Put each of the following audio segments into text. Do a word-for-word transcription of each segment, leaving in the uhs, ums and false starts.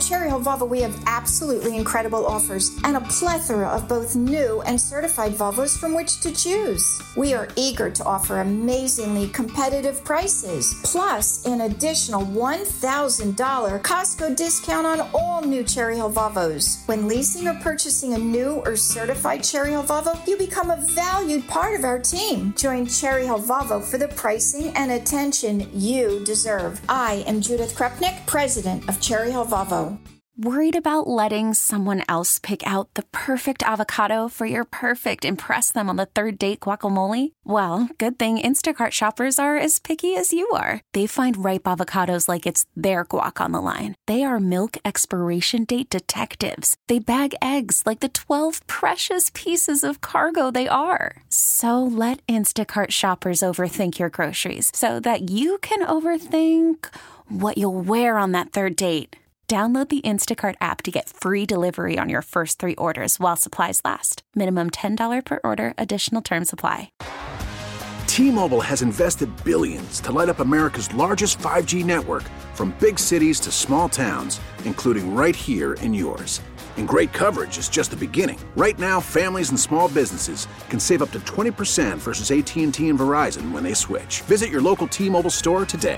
Cherry Hill Volvo, we have absolutely incredible offers and a plethora of both new and certified Volvos from which to choose. We are eager to offer amazingly competitive prices, plus an additional one thousand dollars Costco discount on all new Cherry Hill Volvos. When leasing or purchasing a new or certified Cherry Hill Volvo, you become a valued part of our team. Join Cherry Hill Volvo for the pricing and attention you deserve. I am Judith Krupnick, president of Cherry Hill Volvo. Worried about letting someone else pick out the perfect avocado for your perfect impress them on the third date guacamole? Well, good thing Instacart shoppers are as picky as you are. They find ripe avocados like it's their guac on the line. They are milk expiration date detectives. They bag eggs like the twelve precious pieces of cargo they are. So let Instacart shoppers overthink your groceries so that you can overthink what you'll wear on that third date. Download the Instacart app to get free delivery on your first three orders while supplies last. Minimum ten dollars per order. Additional terms apply. T-Mobile has invested billions to light up America's largest five G network, from big cities to small towns, including right here in yours. And great coverage is just the beginning. Right now, families and small businesses can save up to twenty percent versus A T and T and Verizon when they switch. Visit your local T-Mobile store today.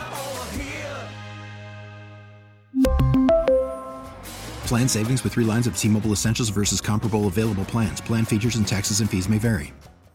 Plan savings with three lines of T-Mobile Essentials versus comparable available plans. Plan features and taxes and fees may vary.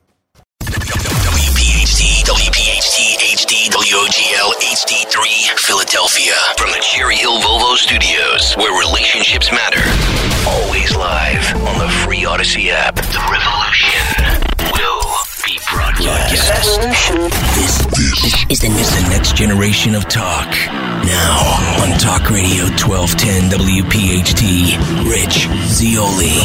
W P H T, W P H T, H D, W O G L, H D three, Philadelphia. From the Cherry Hill Volvo Studios, where relationships matter. Always live on the free Odyssey app. The revolution will be broadcast. This, this is the, the next generation of talk. Now on Talk Radio twelve ten W P H T, Rich Zeoli.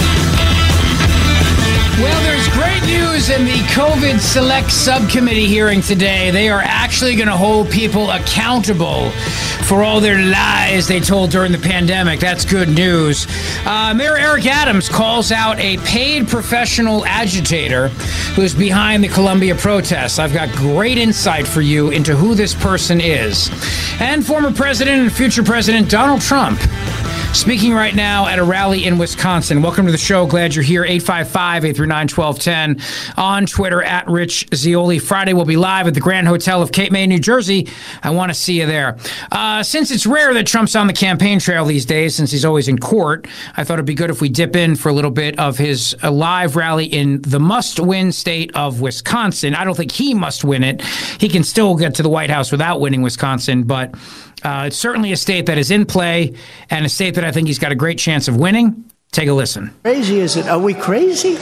Well, there's great news in the COVID Select Subcommittee hearing today. They are actually going to hold people accountable for all their lies they told during the pandemic. That's good news. Uh, Mayor Eric Adams calls out a paid professional agitator who's behind the Columbia protests. I've got great insight for you into who this person is. And former President and future President Donald Trump speaking right now at a rally in Wisconsin. Welcome to the show. Glad you're here. eight five five, eight three nine, one two one zero. On Twitter, at Rich Zeoli. Friday, we'll be live at the Grand Hotel of Cape May, New Jersey. I want to see you there. Uh, since it's rare that Trump's on the campaign trail these days, since he's always in court, I thought it'd be good if we dip in for a little bit of his uh, live rally in the must-win state of Wisconsin. I don't think he must win it. He can still get to the White House without winning Wisconsin, but Uh, it's certainly a state that is in play and a state that I think he's got a great chance of winning. Take a listen. Crazy is it? Are we crazy?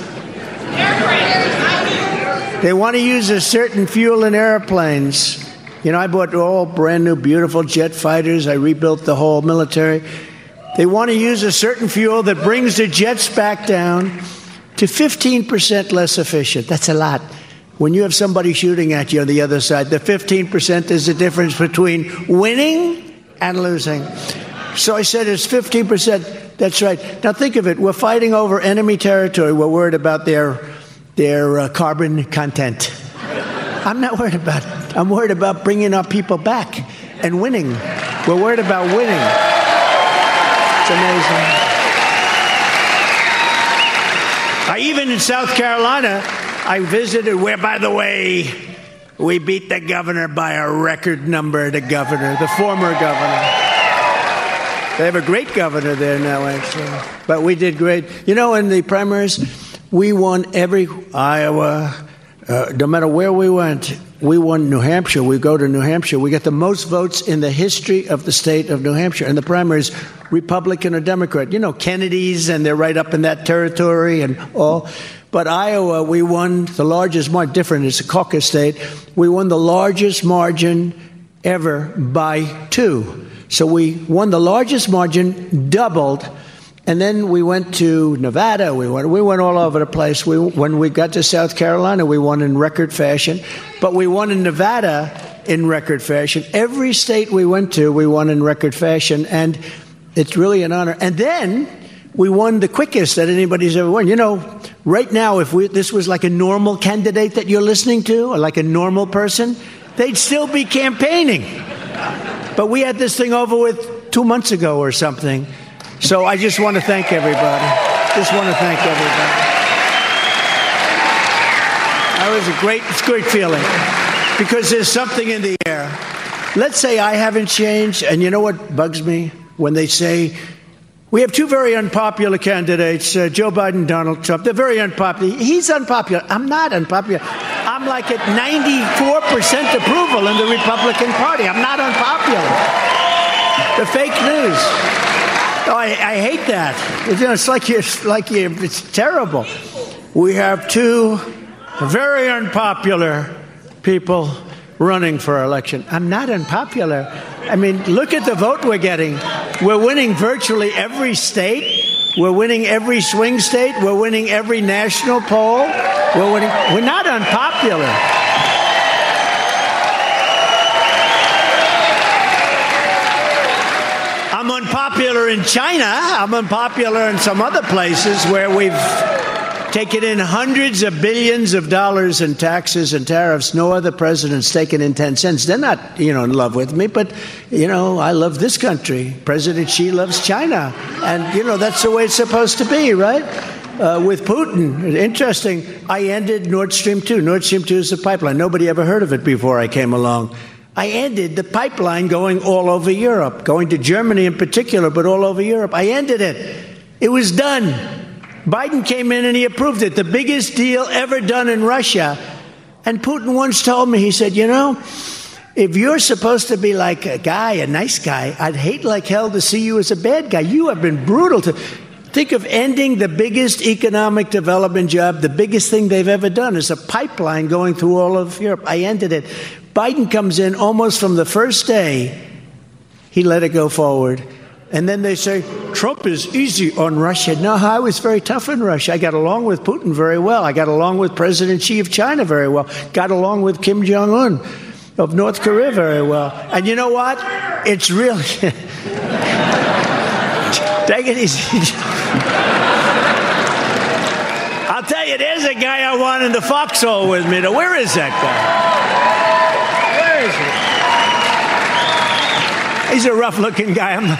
They want to use a certain fuel in airplanes. You know, I bought all brand new, beautiful jet fighters. I rebuilt the whole military. They want to use a certain fuel that brings the jets back down to fifteen percent less efficient. That's a lot. When you have somebody shooting at you on the other side, the fifteen percent is the difference between winning and losing. So I said it's fifteen percent. That's right. Now think of it. We're fighting over enemy territory. We're worried about their, their uh, carbon content. I'm not worried about it. I'm worried about bringing our people back and winning. We're worried about winning. It's amazing. I, even in South Carolina, I visited where, by the way, we beat the governor by a record number, the governor, the former governor. They have a great governor there now, actually. But we did great. You know, in the primaries, we won every Iowa, uh, no matter where we went. We won New Hampshire. We go to New Hampshire. We get the most votes in the history of the state of New Hampshire. In the primaries, Republican or Democrat. You know, Kennedys, and they're right up in that territory and all. But Iowa, we won the largest margin. Different, it's a caucus state. We won the largest margin ever by two. So we won the largest margin, doubled, and then we went to Nevada. We went, we went all over the place. We, when we got to South Carolina, we won in record fashion. But we won in Nevada in record fashion. Every state we went to, we won in record fashion, and it's really an honor. And then we won the quickest that anybody's ever won. You know, right now, if we, this was like a normal candidate that you're listening to, or like a normal person, they'd still be campaigning. But we had this thing over with two months ago or something. So I just want to thank everybody. Just want to thank everybody. That was a great, it's a great feeling because there's something in the air. Let's say I haven't changed, and you know what bugs me? When they say, we have two very unpopular candidates, uh, Joe Biden and Donald Trump. They're very unpopular. He's unpopular. I'm not unpopular. I'm like at ninety-four percent approval in the Republican Party. I'm not unpopular. The fake news. Oh, I, I hate that. You know, it's like you're, like you're, it's terrible. We have two very unpopular people running for election. I'm not unpopular. I mean, look at the vote we're getting. We're winning virtually every state. We're winning every swing state. We're winning every national poll. We're winning. We're not unpopular. I'm unpopular in China. I'm unpopular in some other places where we've taken in hundreds of billions of dollars in taxes and tariffs. No other president's taken in ten cents. They're not, you know, in love with me, but, you know, I love this country. President Xi loves China. And, you know, that's the way it's supposed to be, right? Uh, with Putin. Interesting. I ended Nord Stream two. Nord Stream two is a pipeline. Nobody ever heard of it before I came along. I ended the pipeline going all over Europe, going to Germany in particular, but all over Europe. I ended it. It was done. Biden came in and he approved it, the biggest deal ever done in Russia. And Putin once told me, he said, you know, if you're supposed to be like a guy, a nice guy, I'd hate like hell to see you as a bad guy. You have been brutal to think of ending the biggest economic development job, the biggest thing they've ever done is a pipeline going through all of Europe. I ended it. Biden comes in almost from the first day. He let it go forward. And then they say, Trump is easy on Russia. No, I was very tough on Russia. I got along with Putin very well. I got along with President Xi of China very well. Got along with Kim Jong-un of North Korea very well. And you know what? It's really... Take it easy. I'll tell you, there's a guy I want in the foxhole with me. Now, where is that guy? Where is he? He's a rough-looking guy. I'm not...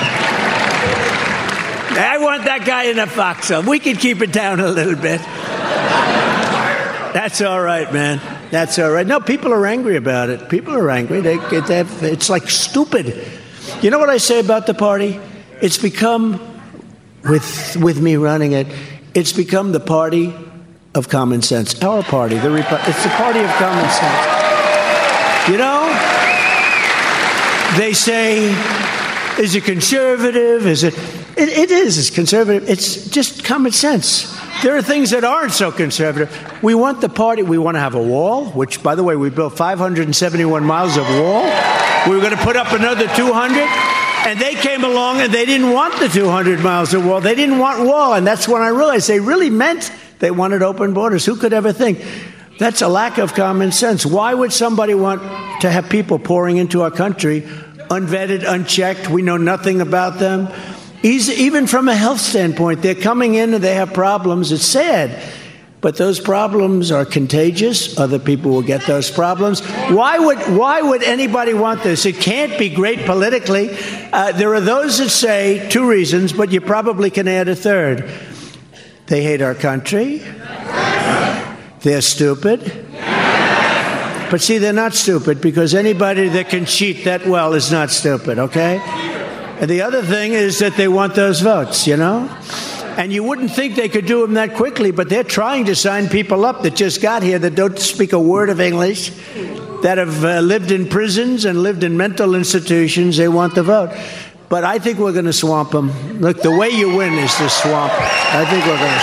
I want that guy in a foxhole. We can keep it down a little bit. That's all right, man. That's all right. No, people are angry about it. People are angry. They, they have, it's like stupid. You know what I say about the party? It's become, with with me running it, it's become the party of common sense. Our party, the Repu- it's the party of common sense. You know, they say, is it conservative? Is it? It, it is. It's conservative. It's just common sense. There are things that aren't so conservative. We want the party. We want to have a wall, which, by the way, we built five hundred seventy-one miles of wall. We were going to put up another two hundred. And they came along and they didn't want the two hundred miles of wall. They didn't want wall. And that's when I realized they really meant they wanted open borders. Who could ever think? That's a lack of common sense. Why would somebody want to have people pouring into our country, unvetted, unchecked? We know nothing about them. Even from a health standpoint, they're coming in and they have problems. It's sad. But those problems are contagious. Other people will get those problems. Why would why would anybody want this? It can't be great politically. Uh, there are those that say two reasons, but you probably can add a third. They hate our country. They're stupid. But see, they're not stupid because anybody that can cheat that well is not stupid, okay? And the other thing is that they want those votes, you know? And you wouldn't think they could do them that quickly, but they're trying to sign people up that just got here that don't speak a word of English, that have uh, lived in prisons and lived in mental institutions. They want the vote. But I think we're going to swamp them. Look, the way you win is to swamp. I think we're going to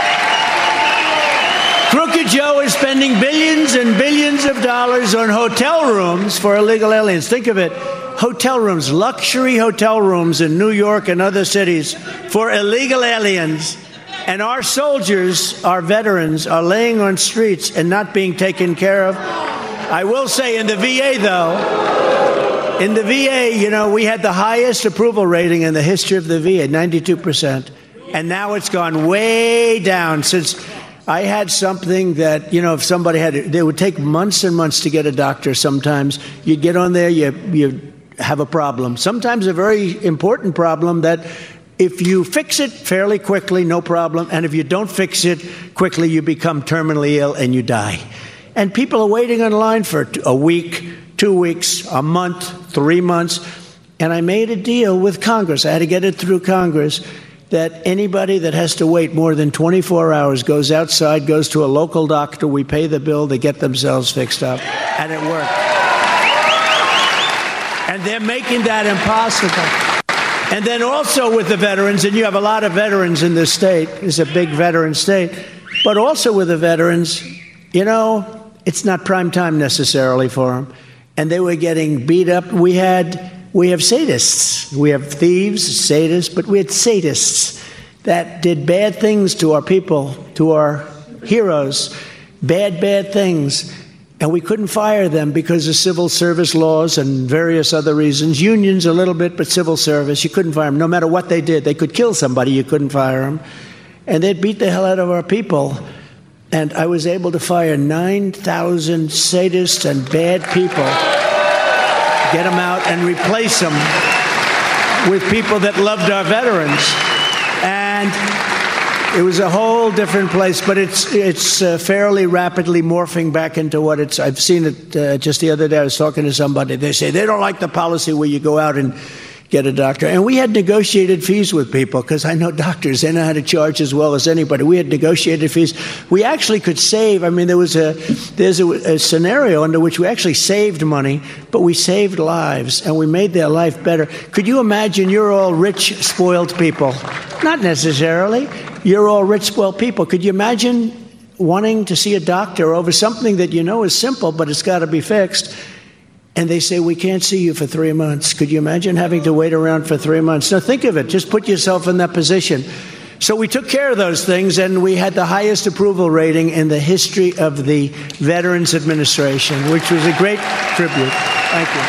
swamp. Crooked Joe is spending billions and billions of dollars on hotel rooms for illegal aliens. Think of it. Hotel rooms, luxury hotel rooms in New York and other cities for illegal aliens. And our soldiers, our veterans, are laying on streets and not being taken care of. I will say in the V A, though, in the V A, you know, we had the highest approval rating in the history of the V A, ninety-two percent. And now it's gone way down since I had something that, you know, if somebody had it, they would take months and months to get a doctor sometimes. You'd get on there, you, you have a problem, sometimes a very important problem that if you fix it fairly quickly, no problem. And if you don't fix it quickly, you become terminally ill and you die. And people are waiting in line for a week, two weeks, a month, three months. And I made a deal with Congress. I had to get it through Congress that anybody that has to wait more than twenty-four hours goes outside, goes to a local doctor. We pay the bill. They get themselves fixed up. And it worked. And they're making that impossible. And then also with the veterans, and you have a lot of veterans in this state. It's a big veteran state. But also with the veterans, you know, it's not prime time necessarily for them. And they were getting beat up. We had, we have sadists. We have thieves, sadists, but we had sadists that did bad things to our people, to our heroes, bad, bad things. And we couldn't fire them because of civil service laws and various other reasons. Unions a little bit, but civil service, you couldn't fire them. No matter what they did, they could kill somebody, you couldn't fire them. And they'd beat the hell out of our people. And I was able to fire nine thousand sadists and bad people, get them out and replace them with people that loved our veterans. And it was a whole different place, but it's it's uh, fairly rapidly morphing back into what it's. I've seen it uh, just the other day. I was talking to somebody. They say they don't like the policy where you go out and get a doctor. And we had negotiated fees with people because I know doctors. They know how to charge as well as anybody. We had negotiated fees. We actually could save. I mean, there was a there's a, a scenario under which we actually saved money, but we saved lives and we made their life better. Could you imagine? You're all rich, spoiled people. Not necessarily. You're all rich, spoiled people. Could you imagine wanting to see a doctor over something that you know is simple, but it's got to be fixed? And they say, we can't see you for three months. Could you imagine having to wait around for three months? Now, think of it. Just put yourself in that position. So we took care of those things, and we had the highest approval rating in the history of the Veterans Administration, which was a great tribute. Thank you.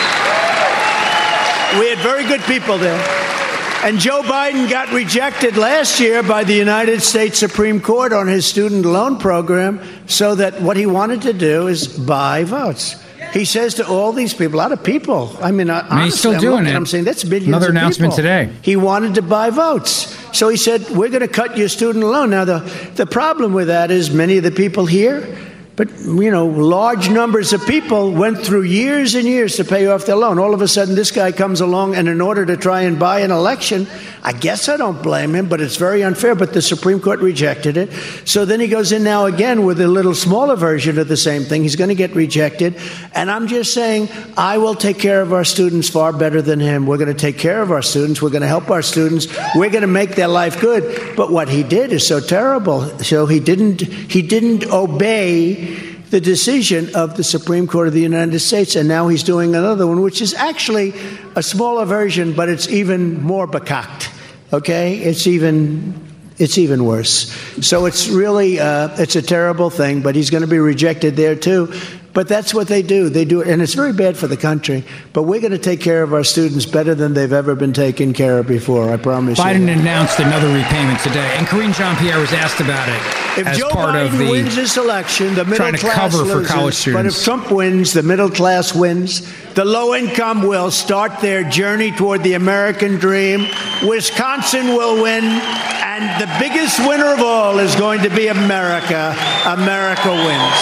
We had very good people there. And Joe Biden got rejected last year by the United States Supreme Court on his student loan program, so that what he wanted to do is buy votes. He says to all these people, a lot of people, I mean, honestly, and he's still I'm doing looking, it. I'm saying that's billions Another of announcement people. today. He wanted to buy votes. So he said, we're going to cut your student loan. Now, the, the problem with that is many of the people here, but, you know, large numbers of people went through years and years to pay off their loan. All of a sudden, this guy comes along, and in order to try and buy an election, I guess I don't blame him, but it's very unfair. But the Supreme Court rejected it. So then he goes in now again with a little smaller version of the same thing. He's going to get rejected. And I'm just saying, I will take care of our students far better than him. We're going to take care of our students. We're going to help our students. We're going to make their life good. But what he did is so terrible. So he didn't, he didn't obey the decision of the Supreme Court of the United States, and now he's doing another one, which is actually a smaller version, but it's even more bekakt. Okay, it's even it's even worse. So it's really uh, it's a terrible thing, but he's going to be rejected there too. But that's what they do. They do it, and it's very bad for the country. But we're going to take care of our students better than they've ever been taken care of before. I promise Biden you. Biden announced another repayment today, and Karine Jean-Pierre was asked about it if as Joe part Biden of the wins this election, the middle trying to class cover loses, for college students. But if Trump wins, the middle class wins. The low income will start their journey toward the American dream. Wisconsin will win, and the biggest winner of all is going to be America. America wins.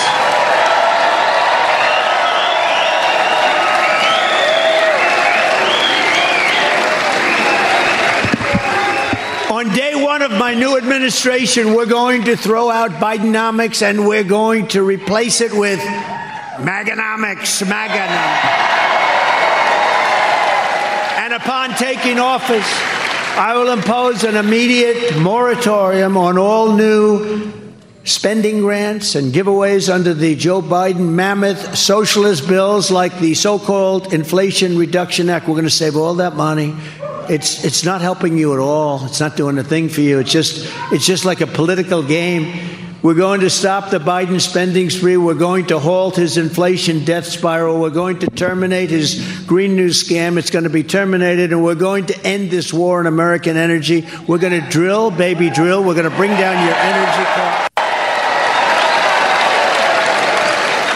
On day one of my new administration, we're going to throw out Bidenomics, and we're going to replace it with Maganomics, Maganomics. And upon taking office, I will impose an immediate moratorium on all new spending grants and giveaways under the Joe Biden mammoth socialist bills like the so-called Inflation Reduction Act. We're going to save all that money. It's it's not helping you at all. It's not doing a thing for you. It's just it's just like a political game. We're going to stop the Biden spending spree. We're going to halt his inflation death spiral. We're going to terminate his Green New scam. It's going to be terminated. And we're going to end this war on American energy. We're going to drill, baby, drill. We're going to bring down your energy costs.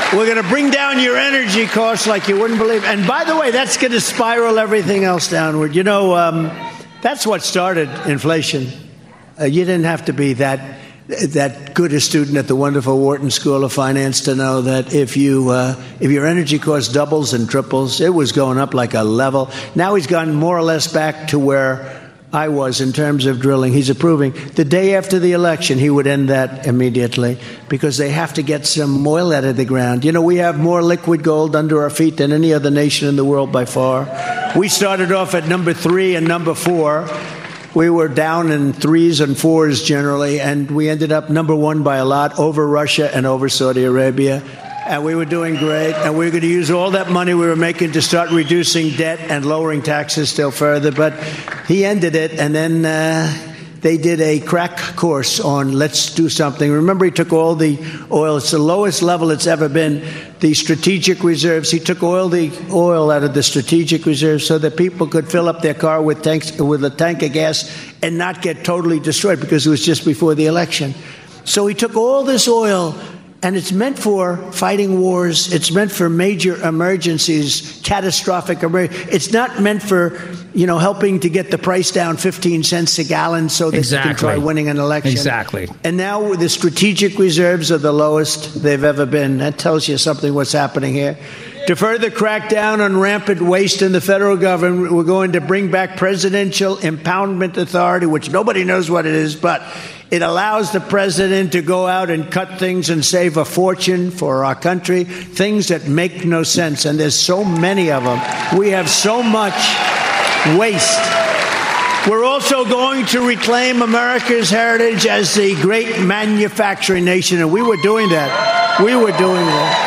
We're going to bring down your energy costs like you wouldn't believe. And by the way, that's going to spiral everything else downward. You know, um, that's what started inflation. Uh, you didn't have to be that that good a student at the wonderful Wharton School of Finance to know that if you uh, if your energy cost doubles and triples, it was going up like a level. Now he's gone more or less back to where I was in terms of drilling. He's approving. The day after the election, he would end that immediately because they have to get some oil out of the ground. You know, we have more liquid gold under our feet than any other nation in the world by far. We started off at number three and number four. We were down in threes and fours generally, and we ended up number one by a lot over Russia and over Saudi Arabia. And we were doing great, and we were going to use all that money we were making to start reducing debt and lowering taxes still further. But he ended it, and then uh, they did a crack course on let's do something. Remember, he took all the oil. It's the lowest level it's ever been. The strategic reserves. He took all the oil out of the strategic reserves so that people could fill up their car with tanks with a tank of gas and not get totally destroyed because it was just before the election. So he took all this oil. And it's meant for fighting wars. It's meant for major emergencies, catastrophic emergencies. It's not meant for, you know, helping to get the price down fifteen cents a gallon so that exactly. you can try winning an election. Exactly. And now the strategic reserves are the lowest they've ever been. That tells you something what's happening here. To further crack down on rampant waste in the federal government, we're going to bring back Presidential Impoundment Authority, which nobody knows what it is, but it allows the president to go out and cut things and save a fortune for our country, things that make no sense. And there's so many of them. We have so much waste. We're also going to reclaim America's heritage as the great manufacturing nation. And we were doing that. We were doing that.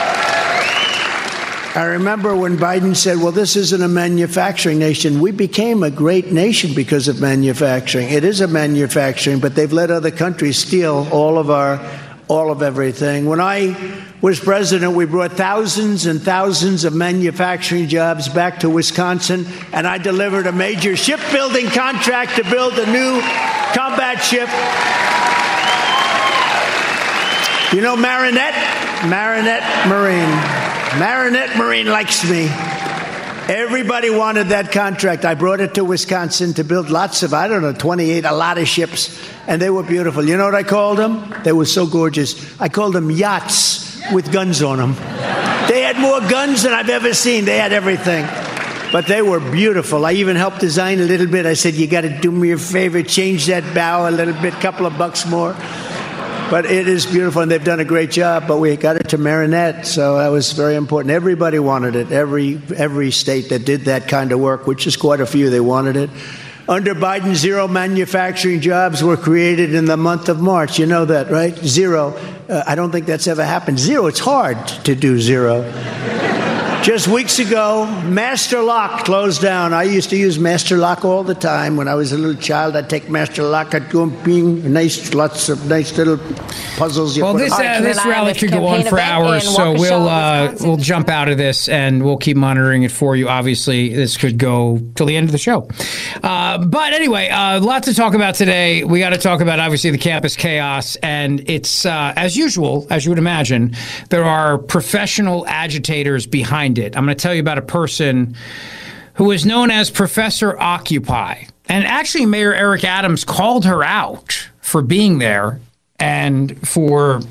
I remember when Biden said, well, this isn't a manufacturing nation. We became a great nation because of manufacturing. It is a manufacturing, but they've let other countries steal all of our, all of everything. When I was president, we brought thousands and thousands of manufacturing jobs back to Wisconsin, and I delivered a major shipbuilding contract to build a new combat ship. You know Marinette? Marinette Marine. Marinette Marine likes me. Everybody wanted that contract. I brought it to Wisconsin to build lots of, I don't know, twenty-eight, a lot of ships. And they were beautiful. You know what I called them? They were so gorgeous. I called them yachts with guns on them. They had more guns than I've ever seen. They had everything. But they were beautiful. I even helped design a little bit. I said, you got to do me a favor, change that bow a little bit, couple of bucks more. But it is beautiful, and they've done a great job. But we got it to Marinette, so that was very important. Everybody wanted it. Every every state that did that kind of work, which is quite a few, they wanted it. Under Biden, zero manufacturing jobs were created in the month of March. You know that, right? Zero. Uh, I don't think that's ever happened. Zero. It's hard to do zero. Just weeks ago, Master Lock closed down. I used to use Master Lock all the time. When I was a little child, I'd take Master Lock. I'd go and bing, nice, lots of nice little puzzles. You well, this, uh, this rally could go on for hours, so we'll uh, we'll jump out of this and we'll keep monitoring it for you. Obviously, this could go till the end of the show. Uh, but anyway, uh, lots to talk about today. We got to talk about, obviously, the campus chaos. And it's, uh, as usual, as you would imagine, there are professional agitators behind it. I'm going to tell you about a person who is known as Professor Occupy. And actually, Mayor Eric Adams called her out for being there and for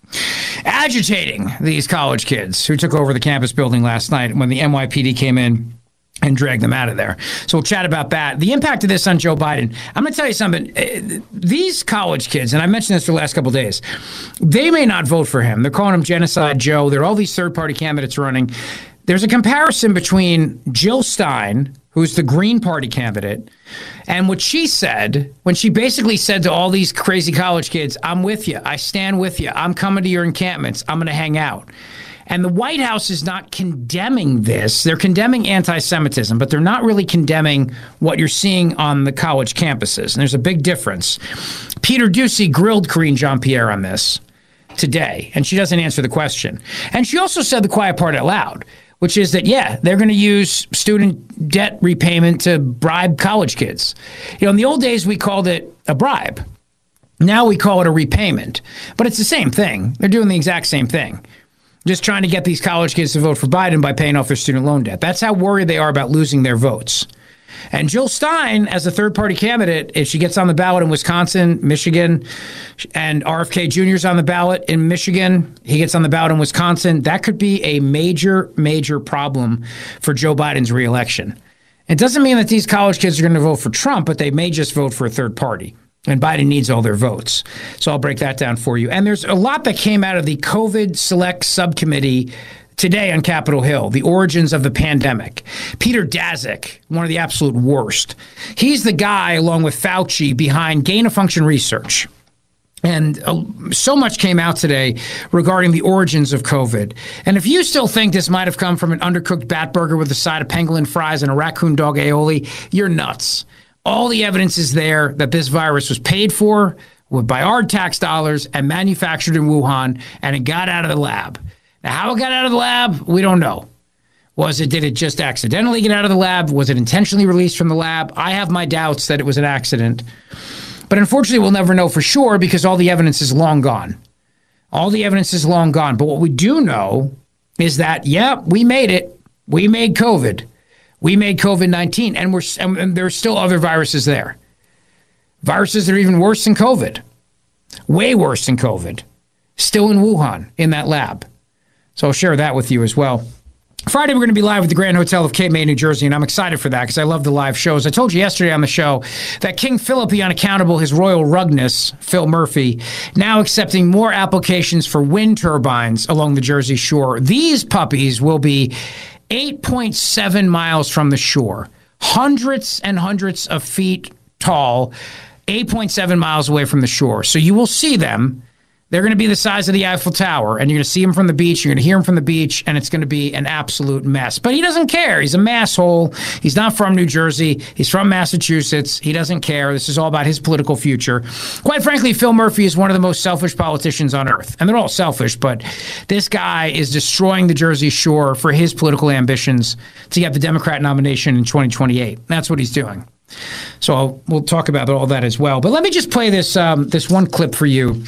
agitating these college kids who took over the campus building last night when the N Y P D came in and drag them out of there. So we'll chat about that. The impact of this on Joe Biden. I'm going to tell you something. These college kids, and I mentioned this for the last couple of days, they may not vote for him. They're calling him Genocide Joe. There are all these third-party candidates running. There's a comparison between Jill Stein, who's the Green Party candidate, and what she said when she basically said to all these crazy college kids, I'm with you. I stand with you. I'm coming to your encampments. I'm going to hang out. And the White House is not condemning this. They're condemning anti-Semitism, but they're not really condemning what you're seeing on the college campuses. And there's a big difference. Peter Doocy grilled Karine Jean-Pierre on this today, and she doesn't answer the question. And she also said the quiet part out loud, which is that, yeah, they're going to use student debt repayment to bribe college kids. You know, in the old days, we called it a bribe. Now we call it a repayment. But it's the same thing. They're doing the exact same thing. just trying to get these college kids to vote for Biden by paying off their student loan debt. That's how worried they are about losing their votes. And Jill Stein, as a third-party candidate, if she gets on the ballot in Wisconsin, Michigan, and R F K Junior's on the ballot in Michigan, he gets on the ballot in Wisconsin, that could be a major, major problem for Joe Biden's reelection. It doesn't mean that these college kids are going to vote for Trump, but they may just vote for a third party. And Biden needs all their votes. So I'll break that down for you. And there's a lot that came out of the COVID Select Subcommittee today on Capitol Hill, the origins of the pandemic. Peter Daszak, one of the absolute worst. He's the guy, along with Fauci, behind gain-of-function research. And uh, so much came out today regarding the origins of COVID. And if you still think this might have come from an undercooked bat burger with a side of pangolin fries and a raccoon dog aioli, you're nuts. All the evidence is there that this virus was paid for by our tax dollars and manufactured in Wuhan, and it got out of the lab. Now, how it got out of the lab, we don't know. Was it, did it just accidentally get out of the lab? Was it intentionally released from the lab? I have my doubts that it was an accident. But unfortunately, we'll never know for sure because all the evidence is long gone. All the evidence is long gone. But what we do know is that, yeah, we made it. We made COVID. We made COVID nineteen, and, we're, and there's still other viruses there. Viruses that are even worse than COVID. Way worse than COVID. Still in Wuhan, in that lab. So I'll share that with you as well. Friday, we're going to be live at the Grand Hotel of Cape May, New Jersey, and I'm excited for that because I love the live shows. I told you yesterday on the show that King Philip, the unaccountable, his royal rugness, Phil Murphy, now accepting more applications for wind turbines along the Jersey Shore. These puppies will be eight point seven miles from the shore, hundreds and hundreds of feet tall, eight point seven miles away from the shore. So you will see them. They're going to be the size of the Eiffel Tower, and you're going to see him from the beach, you're going to hear him from the beach, and it's going to be an absolute mess. But he doesn't care. He's a masshole. He's not from New Jersey. He's from Massachusetts. He doesn't care. This is all about his political future. Quite frankly, Phil Murphy is one of the most selfish politicians on earth. And they're all selfish, but this guy is destroying the Jersey Shore for his political ambitions to get the Democrat nomination in twenty twenty-eight. That's what he's doing. So I'll, we'll talk about all that as well. But let me just play this um, this one clip for you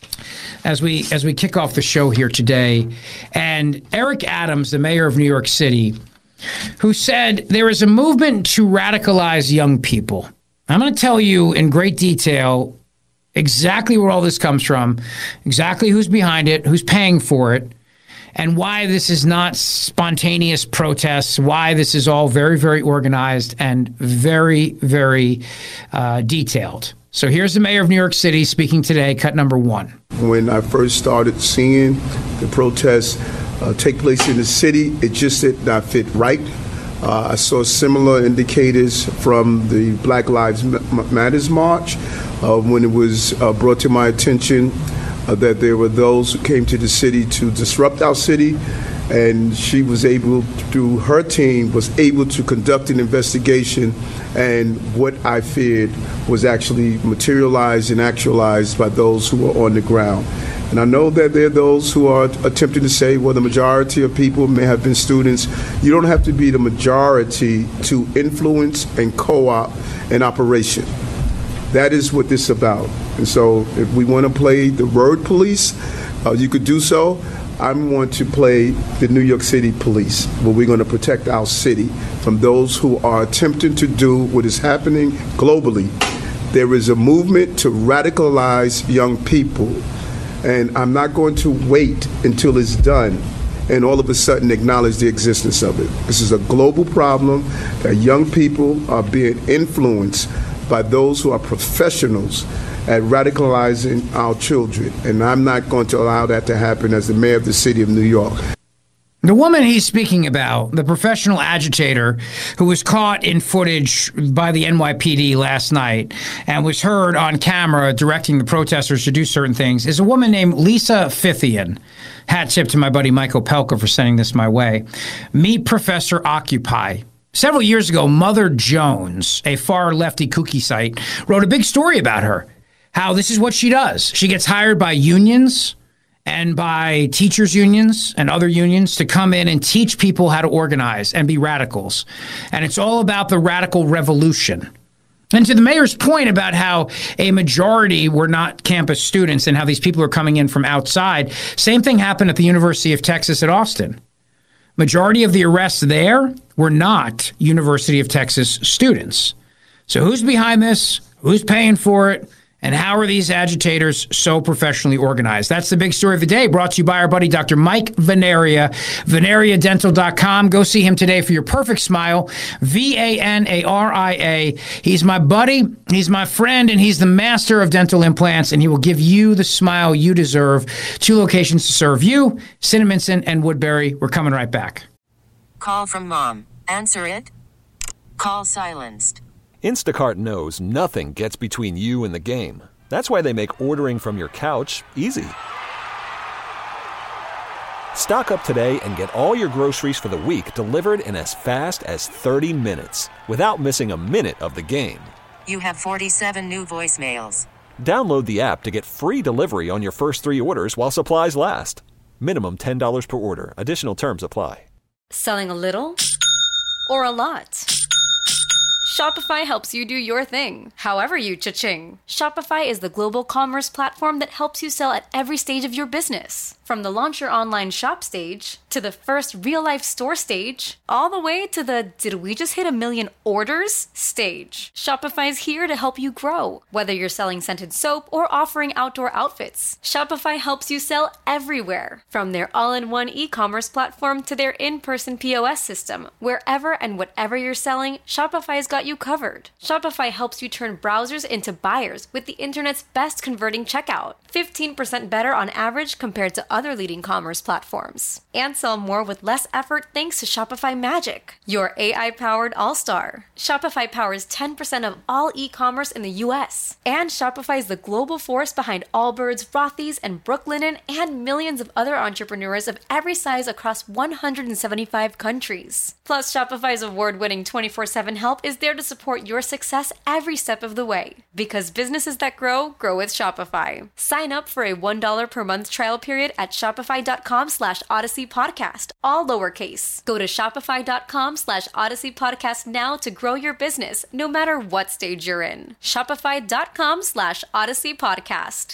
as we as we kick off the show here today. And Eric Adams, the mayor of New York City, who said there is a movement to radicalize young people. I'm going to tell you in great detail exactly where all this comes from, exactly who's behind it, who's paying for it, and why this is not spontaneous protests, why this is all very, very organized and very, very uh, detailed. So here's the mayor of New York City speaking today, cut number one. When I first started seeing the protests uh, take place in the city, it just did not fit right. Uh, I saw similar indicators from the Black Lives Matters march uh, when it was uh, brought to my attention uh, that there were those who came to the city to disrupt our city. And she was able, through her team, was able to conduct an investigation, and what I feared was actually materialized and actualized by those who were on the ground. And I know that there are those who are attempting to say, well, the majority of people may have been students. You don't have to be the majority to influence and co-op an operation. That is what this is about. And so if we want to play the word police, uh, you could do so. I want to play the New York City police, where we're going to protect our city from those who are attempting to do what is happening globally. There is a movement to radicalize young people, and I'm not going to wait until it's done and all of a sudden acknowledge the existence of it. This is a global problem that young people are being influenced by those who are professionals at radicalizing our children. And I'm not going to allow that to happen as the mayor of the city of New York. The woman he's speaking about, the professional agitator who was caught in footage by the N Y P D last night and was heard on camera directing the protesters to do certain things, is a woman named Lisa Fithian. Hat tip to my buddy Michael Pelka for sending this my way. Meet Professor Occupy. Several years ago, Mother Jones, a far lefty kooky site, wrote a big story about her. How this is what she does. She gets hired by unions and by teachers' unions and other unions to come in and teach people how to organize and be radicals. And it's all about the radical revolution. And to the mayor's point about how a majority were not campus students and how these people are coming in from outside, same thing happened at the University of Texas at Austin. Majority of the arrests there were not University of Texas students. So who's behind this? Who's paying for it? And how are these agitators so professionally organized? That's the big story of the day, brought to you by our buddy, Doctor Mike Venaria, venaria dental dot com. Go see him today for your perfect smile, V A N A R I A. He's my buddy, he's my friend, and he's the master of dental implants, and he will give you the smile you deserve. Two locations to serve you, Cinnaminson and Woodbury. We're coming right back. Call from mom. Answer it. Call silenced. Instacart knows nothing gets between you and the game. That's why they make ordering from your couch easy. Stock up today and get all your groceries for the week delivered in as fast as thirty minutes without missing a minute of the game. You have forty-seven new voicemails. Download the app to get free delivery on your first three orders while supplies last. Minimum ten dollars per order. Additional terms apply. Selling a little or a lot? Shopify helps you do your thing, however you cha-ching. Shopify is the global commerce platform that helps you sell at every stage of your business. From the launch your online shop stage, to the first real-life store stage, all the way to the did we just hit a million orders stage. Shopify's here to help you grow. Whether you're selling scented soap or offering outdoor outfits, Shopify helps you sell everywhere. From their all-in-one e-commerce platform to their in-person P O S system, wherever and whatever you're selling, Shopify's got you covered. Shopify helps you turn browsers into buyers with the internet's best converting checkout. fifteen percent better on average compared to other leading commerce platforms. And sell more with less effort thanks to Shopify Magic, your A I-powered all-star. Shopify powers ten percent of all e-commerce in the U S. And Shopify is the global force behind Allbirds, Rothy's, and Brooklinen, and millions of other entrepreneurs of every size across one hundred seventy-five countries. Plus, Shopify's award-winning twenty-four seven help is there to support your success every step of the way. Because businesses that grow, grow with Shopify. Sign up for a one dollar per month trial period at shopify.com slash Odyssey Podcast, all lowercase. Go to shopify.com slash Odyssey Podcast now to grow your business, no matter what stage you're in. Shopify.com slash Odyssey Podcast.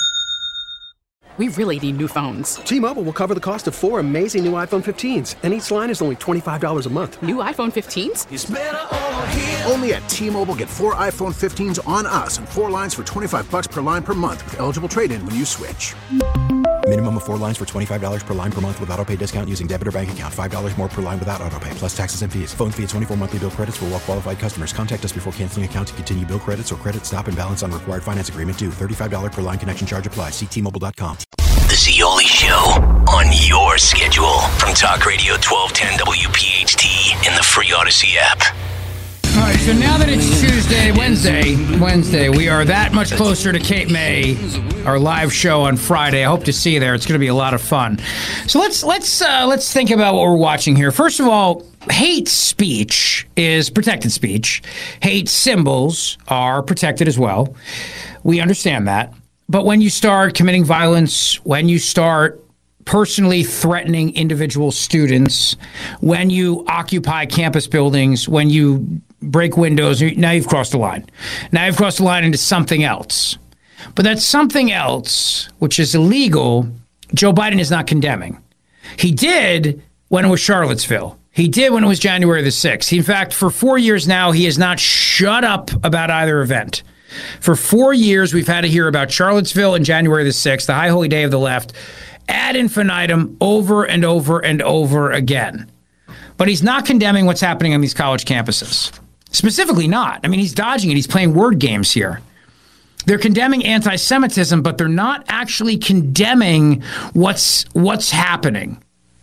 We really need new phones. T-Mobile will cover the cost of four amazing new iPhone fifteens, and each line is only twenty-five dollars a month. New iPhone fifteens? It's better over here. Only at T-Mobile, get four iPhone fifteens on us and four lines for twenty-five bucks per line per month with eligible trade-in when you switch. Minimum of four lines for twenty-five dollars per line per month with autopay discount using debit or bank account. five dollars more per line without autopay, plus taxes and fees. Phone fee at twenty-four monthly bill credits for well qualified customers. Contact us before canceling account to continue bill credits or credit stop and balance on required finance agreement due. thirty-five dollars per line connection charge applies. See T Mobile dot com. The Zeoli Show on your schedule from Talk Radio twelve ten W P H T in the free Odyssey app. All right, so now that it's Tuesday, Wednesday, Wednesday, we are that much closer to Cape May, our live show on Friday. I hope to see you there. It's going to be a lot of fun. So let's let's uh, let's think about what we're watching here. First of all, hate speech is protected speech. Hate symbols are protected as well. We understand that. But when you start committing violence, when you start personally threatening individual students, when you occupy campus buildings, when you break windows, now you've crossed the line. Now you've crossed the line into something else. But that something else, which is illegal, Joe Biden is not condemning. He did when it was Charlottesville. He did when it was January the sixth. In fact, for four years now, he has not shut up about either event. For four years, we've had to hear about Charlottesville and January the sixth, the high holy day of the left, ad infinitum, over and over and over again. But he's not condemning what's happening on these college campuses. Specifically not. I mean, he's dodging it. He's playing word games here. They're condemning anti-Semitism, but they're not actually condemning what's what's happening.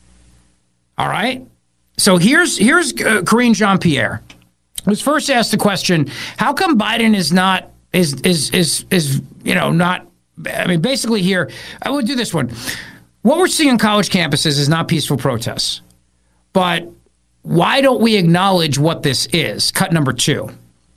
All right? So here's, here's uh, Karine Jean-Pierre, who's first asked the question, how come Biden is not, is, is, is, is, you know, not, I mean, basically here, I would do this one. What we're seeing on college campuses is not peaceful protests. But why don't we acknowledge what this is? Cut number two.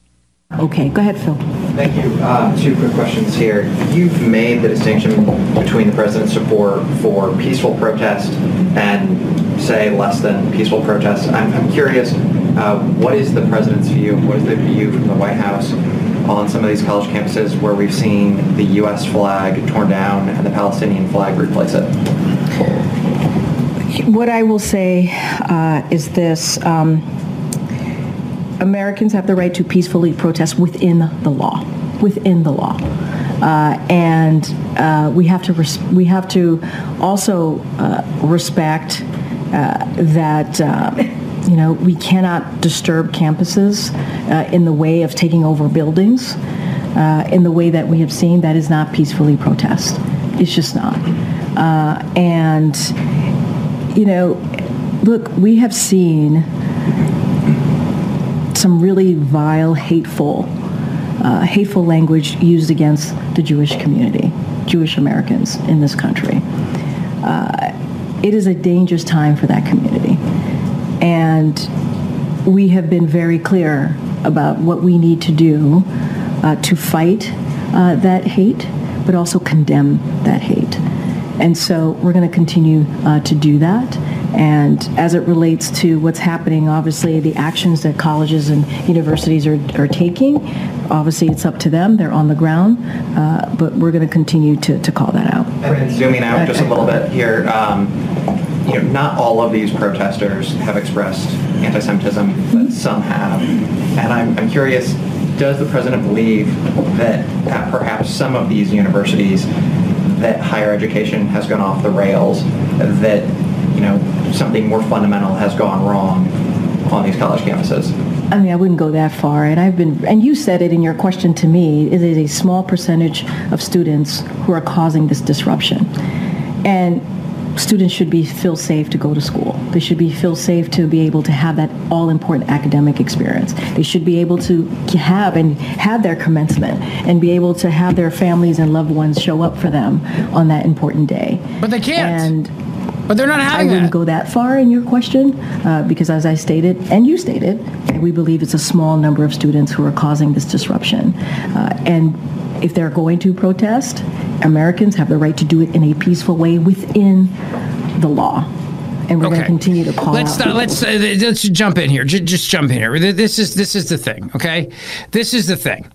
Okay, go ahead, Phil. Thank you. Uh, two quick questions here. You've made the distinction between the president's support for peaceful protest and, say, less than peaceful protest. I'm, I'm curious, uh, what is the president's view, what is the view from the White House on some of these college campuses where we've seen the U S flag torn down and the Palestinian flag replace it? What I will say uh, is this. Um, Americans have the right to peacefully protest within the law, within the law. Uh, and uh, we have to res- we have to also uh, respect uh, that uh, you know we cannot disturb campuses uh, in the way of taking over buildings uh, in the way that we have seen. That is not peacefully protest. It's just not. Uh, and you know, look, we have seen some really vile, hateful, uh, hateful language used against the Jewish community, Jewish Americans in this country. Uh, it is a dangerous time for that community. And we have been very clear about what we need to do uh, to fight uh, that hate, but also condemn that hate. And so we're going to continue uh, to do that. And as it relates to what's happening, obviously the actions that colleges and universities are, are taking, obviously it's up to them. They're on the ground, uh, but we're going to continue to, to call that out. And then zooming out just a little bit here, um, you know, not all of these protesters have expressed anti-Semitism, but some have. And I'm, I'm curious, does the president believe that at perhaps some of these universities that higher education has gone off the rails, that you know, something more fundamental has gone wrong on these college campuses? I mean, I wouldn't go that far. And I've been, and you said it in your question to me, it is a small percentage of students who are causing this disruption. And students should be feel safe to go to school. They should be feel safe to be able to have that all-important academic experience. They should be able to have and have their commencement and be able to have their families and loved ones show up for them on that important day. But they can't. And But they're not having I wouldn't that. go that far in your question uh, because, as I stated, and you stated, we believe it's a small number of students who are causing this disruption. Uh, and if they're going to protest, Americans have the right to do it in a peaceful way within the law. And we're Okay. going to continue to call let's out. uh, let's uh, let's jump in here. Just, just jump in here. This is this is the thing. Okay, this is the thing.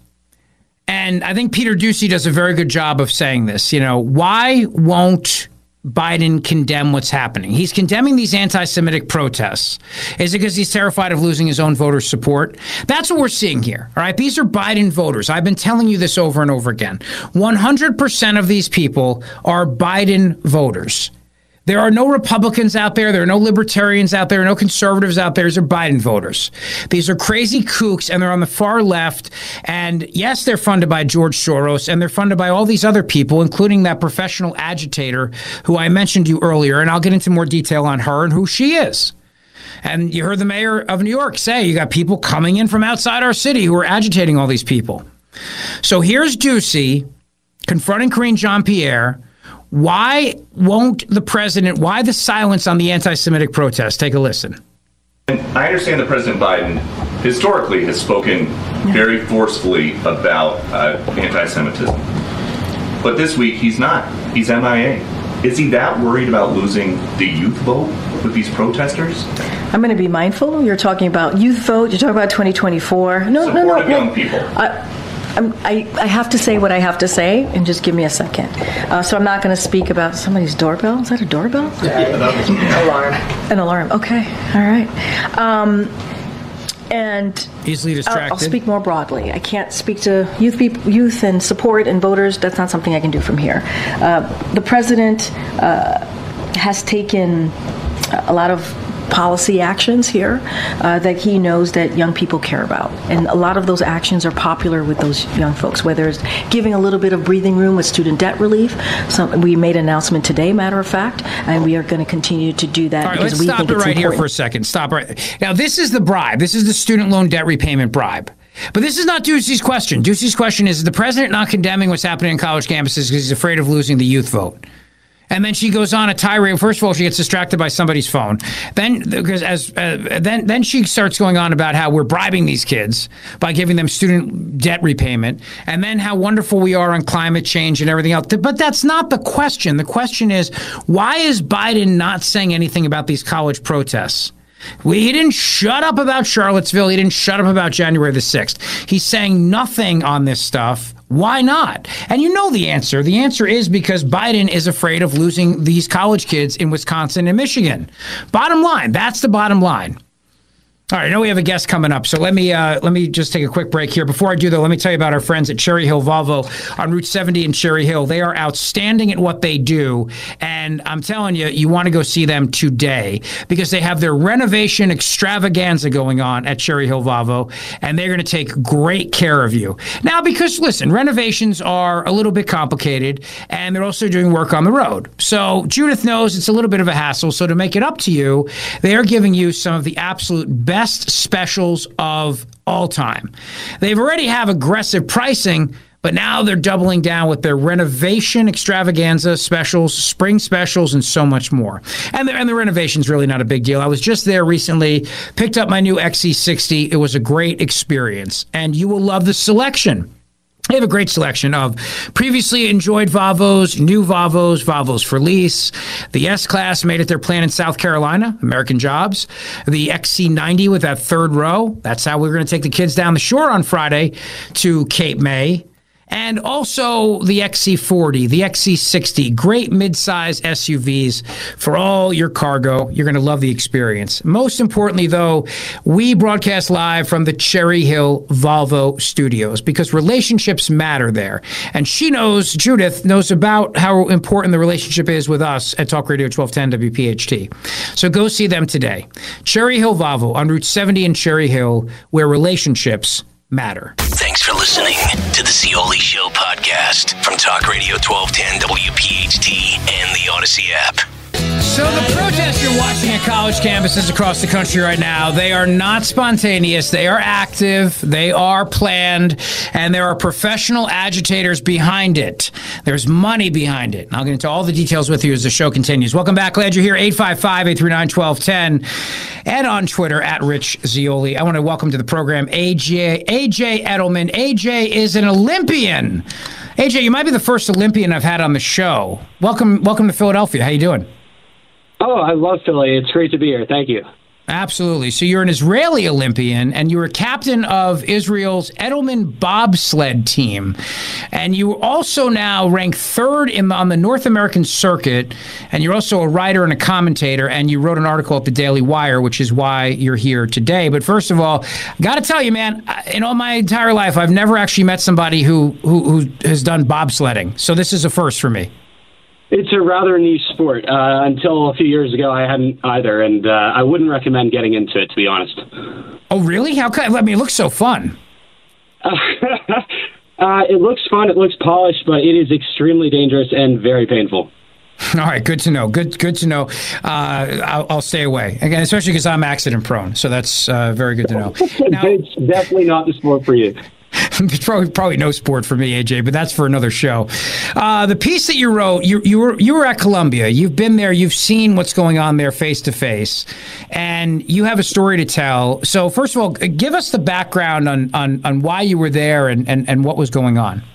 And I think Peter Doocy does a very good job of saying this. You know, why won't Biden condemn what's happening? He's condemning these anti-Semitic protests. Is it because he's terrified of losing his own voter support? That's what we're seeing here. All right. These are Biden voters. I've been telling you this over and over again. one hundred percent of these people are Biden voters. There are no Republicans out there. There are no libertarians out there. No conservatives out there. These are Biden voters. These are crazy kooks, and they're on the far left. And yes, they're funded by George Soros, and they're funded by all these other people, including that professional agitator who I mentioned to you earlier. And I'll get into more detail on her and who she is. And you heard the mayor of New York say you got people coming in from outside our city who are agitating all these people. So here's Doocy confronting Karine Jean-Pierre. Why won't the president, why the silence on the anti-Semitic protests? Take a listen. And I understand that President Biden historically has spoken very forcefully about uh, anti-Semitism. But this week, he's not. He's M I A. Is he that worried about losing the youth vote with these protesters? I'm going to be mindful. You're talking about youth vote. You're talking about twenty twenty-four. No, Support no, no. of young no. people. I, I'm, I, I have to say what I have to say, and just give me a second. Uh, so I'm not going to speak about somebody's doorbell. Is that a doorbell? Yeah, that was an alarm. An alarm. Okay. All right. Um, and easily distracted. I'll, I'll speak more broadly. I can't speak to youth, people, youth and support and voters. That's not something I can do from here. Uh, the president uh, has taken a lot of policy actions here uh, that he knows that young people care about. And a lot of those actions are popular with those young folks, whether it's giving a little bit of breathing room with student debt relief. So we made an announcement today, matter of fact, and we are going to continue to do that. All right, because let's we stop think it it's right important. here for a second. Stop right. Now, this is the bribe. This is the student loan debt repayment bribe. But this is not Doocy's question. Doocy's question is, is the president not condemning what's happening in college campuses because he's afraid of losing the youth vote? And then she goes on a tirade. First of all, she gets distracted by somebody's phone. Then, because as uh, then then she starts going on about how we're bribing these kids by giving them student debt repayment, and then how wonderful we are on climate change and everything else. But that's not the question. The question is, why is Biden not saying anything about these college protests? We, he didn't shut up about Charlottesville. He didn't shut up about January the sixth. He's saying nothing on this stuff. Why not? And you know the answer. The answer is because Biden is afraid of losing these college kids in Wisconsin and Michigan. Bottom line. That's the bottom line. All right, I know we have a guest coming up, so let me uh, let me just take a quick break here. Before I do, though, let me tell you about our friends at Cherry Hill Volvo on Route seventy in Cherry Hill. They are outstanding at what they do, and I'm telling you, you want to go see them today because they have their renovation extravaganza going on at Cherry Hill Volvo, and they're going to take great care of you. Now, because, listen, renovations are a little bit complicated, and they're also doing work on the road. So Judith knows it's a little bit of a hassle, so to make it up to you, they are giving you some of the absolute best Best specials of all time. They've already have aggressive pricing, but now they're doubling down with their renovation extravaganza specials, spring specials, and so much more. And the, and the renovation's really not a big deal. I was just there recently, picked up my new X C sixty. It was a great experience, and you will love the selection. They have a great selection of previously enjoyed Volvos, new Volvos, Volvos for lease. The S-Class made it their plan in South Carolina, American Jobs. The X C ninety with that third row. That's how we're going to take the kids down the shore on Friday to Cape May. And also the X C forty, the X C sixty, great midsize S U Vs for all your cargo. You're going to love the experience. Most importantly, though, we broadcast live from the Cherry Hill Volvo studios because relationships matter there. And she knows, Judith knows about how important the relationship is with us at Talk Radio twelve ten W P H T. So go see them today. Cherry Hill Volvo on Route seventy in Cherry Hill, where relationships matter. Thanks for listening to the Zeoli Show podcast from Talk Radio twelve ten W P H T and the Odyssey app. So the protests you're watching at college campuses across the country right now, they are not spontaneous. They are active. They are planned. And there are professional agitators behind it. There's money behind it. And I'll get into all the details with you as the show continues. Welcome back. Glad you're here. eight five five, eight three nine, one two one zero. And on Twitter, at Rich Zeoli. I want to welcome to the program A J, A J Edelman. A J is an Olympian. A J, you might be the first Olympian I've had on the show. Welcome, welcome to Philadelphia. How you doing? Oh, I love Philly. It's great to be here. Thank you. Absolutely. So you're an Israeli Olympian, and you were captain of Israel's Edelman bobsled team. And you also now rank third in the, on the North American circuit, and you're also a writer and a commentator, and you wrote an article at the Daily Wire, which is why you're here today. But first of all, got to tell you, man, in all my entire life, I've never actually met somebody who, who, who has done bobsledding. So this is a first for me. It's a rather niche sport. Uh, until a few years ago, I hadn't either, and uh, I wouldn't recommend getting into it, to be honest. Oh, really? How come? I mean, it looks so fun. Uh, uh, it looks fun, it looks polished, but it is extremely dangerous and very painful. All right, good to know. Good, good to know. Uh, I'll, I'll stay away again, especially because I'm accident prone. So that's uh, very good to know. Now, it's definitely not the sport for you. It's probably probably no sport for me, A J, but that's for another show. Uh, the piece that you wrote, you you were you were at Columbia. You've been there. You've seen what's going on there face to face, and you have a story to tell. So first of all, give us the background on on, on why you were there and, and, and what was going on.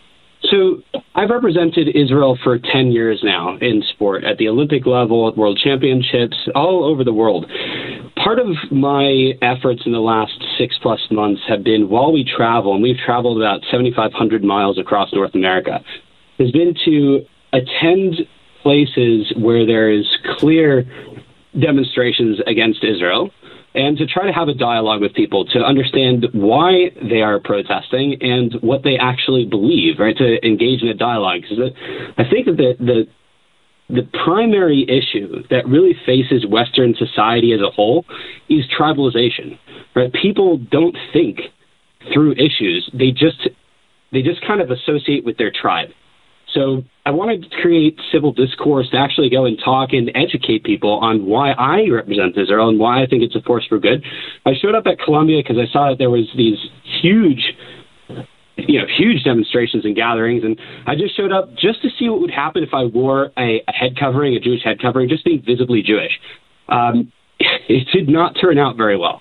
So I've represented Israel for ten years now in sport, at the Olympic level, at World Championships, all over the world. Part of my efforts in the last six plus months have been, while we travel, and we've traveled about seventy-five hundred miles across North America, has been to attend places where there is clear demonstrations against Israel, and to try to have a dialogue with people to understand why they are protesting and what they actually believe, right, to engage in a dialogue. Because I think that the, the the primary issue that really faces Western society as a whole is tribalization, right? People don't think through issues. They just they just kind of associate with their tribe. So I wanted to create civil discourse to actually go and talk and educate people on why I represent Israel and why I think it's a force for good. I showed up at Columbia because I saw that there was these huge, you know, huge demonstrations and gatherings, and I just showed up just to see what would happen if I wore a, a head covering, a Jewish head covering, just being visibly Jewish. Um, it did not turn out very well.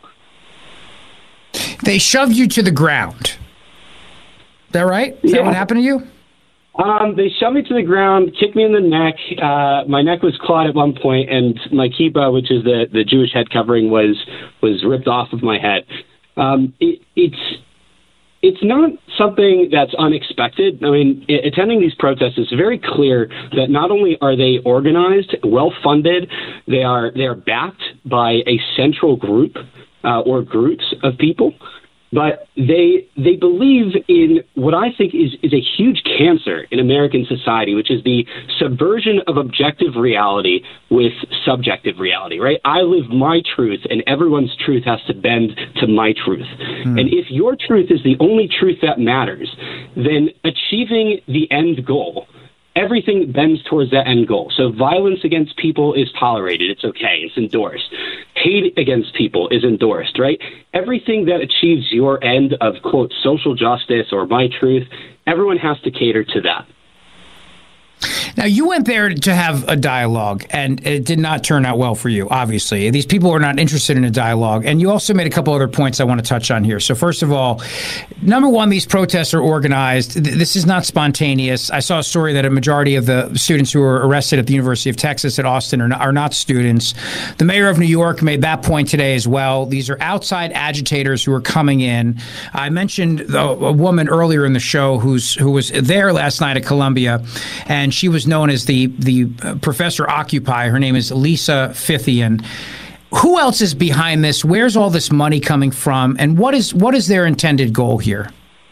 They shoved you to the ground. Is that right? Is yeah. that what happened to you? Um, they shoved me to the ground, kicked me in the neck. Uh, my neck was clawed at one point, and my kippah, which is the, the Jewish head covering, was was ripped off of my head. Um, it, it's it's not something that's unexpected. I mean, I- attending these protests is very clear that not only are they organized, well-funded, they are they are backed by a central group uh, or groups of people. But they they believe in what I think is, is a huge cancer in American society, which is the subversion of objective reality with subjective reality, right? I live my truth, and everyone's truth has to bend to my truth. Hmm. And if your truth is the only truth that matters, then achieving the end goal, everything bends towards that end goal. So violence against people is tolerated. It's okay. It's endorsed. Hate against people is endorsed, right? Everything that achieves your end of, quote, social justice or my truth, everyone has to cater to that. Now, you went there to have a dialogue, and it did not turn out well for you, obviously. These people are not interested in a dialogue. And you also made a couple other points I want to touch on here. So first of all, number one, these protests are organized. This is not spontaneous. I saw a story that a majority of the students who were arrested at the University of Texas at Austin are not, are not students. The mayor of New York made that point today as well. These are outside agitators who are coming in. I mentioned a, a woman earlier in the show who's who was there last night at Columbia, and she was known as the the uh, Professor Occupy. Her name is Lisa Fithian. Who else is behind this? Where's all this money coming from? And what is what is their intended goal here?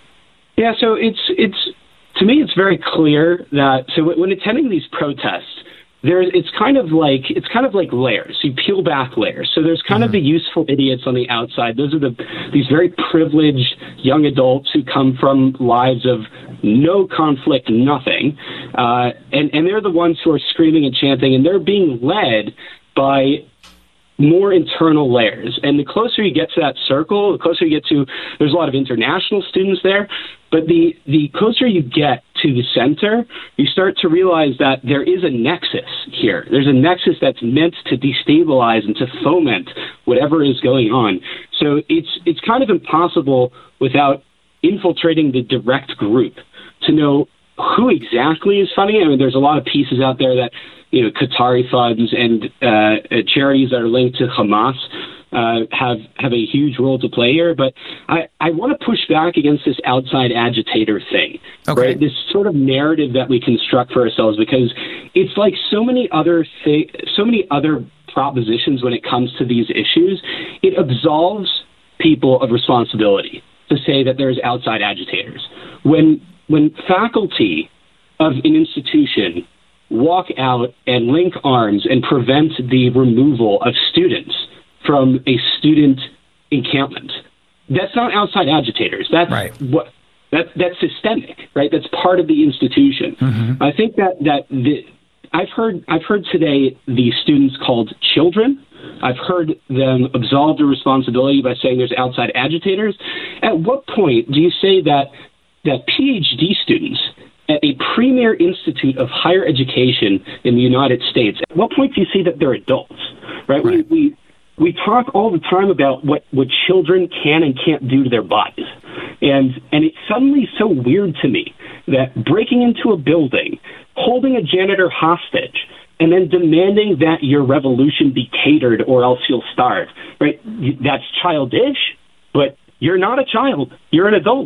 Yeah, so it's it's to me it's very clear that so when attending these protests, there's it's kind of like it's kind of like layers. You peel back layers. So there's kind mm-hmm. of the useful idiots on the outside. Those are the these very privileged young adults who come from lives of no conflict, nothing, uh, and and they're the ones who are screaming and chanting, and they're being led by more internal layers. And the closer you get to that circle, the closer you get to, there's a lot of international students there, but the, the closer you get to the center, you start to realize that there is a nexus here. There's a nexus that's meant to destabilize and to foment whatever is going on. So it's it's kind of impossible without infiltrating the direct group to know who exactly is funding it. I mean, there's a lot of pieces out there that, you know, Qatari funds and uh, charities that are linked to Hamas uh, have have a huge role to play here. But I, I want to push back against this outside agitator thing, okay. right? This sort of narrative that we construct for ourselves, because it's like so many other thi- so many other propositions when it comes to these issues. It absolves people of responsibility to say that there's outside agitators. When when faculty of an institution walk out and link arms and prevent the removal of students from a student encampment, that's not outside agitators. That's right. what that that's systemic, right? That's part of the institution. Mm-hmm. I think that that the, I've heard I've heard today the students called children. I've heard them absolve their responsibility by saying there's outside agitators. At what point do you say that that P H D students at a premier institute of higher education in the United States, at what point do you see that they're adults, right? right. We, we we talk all the time about what, what children can and can't do to their bodies. And and it's suddenly so weird to me that breaking into a building, holding a janitor hostage, and then demanding that your revolution be catered or else you'll starve, right? That's childish, but you're not a child. You're an adult.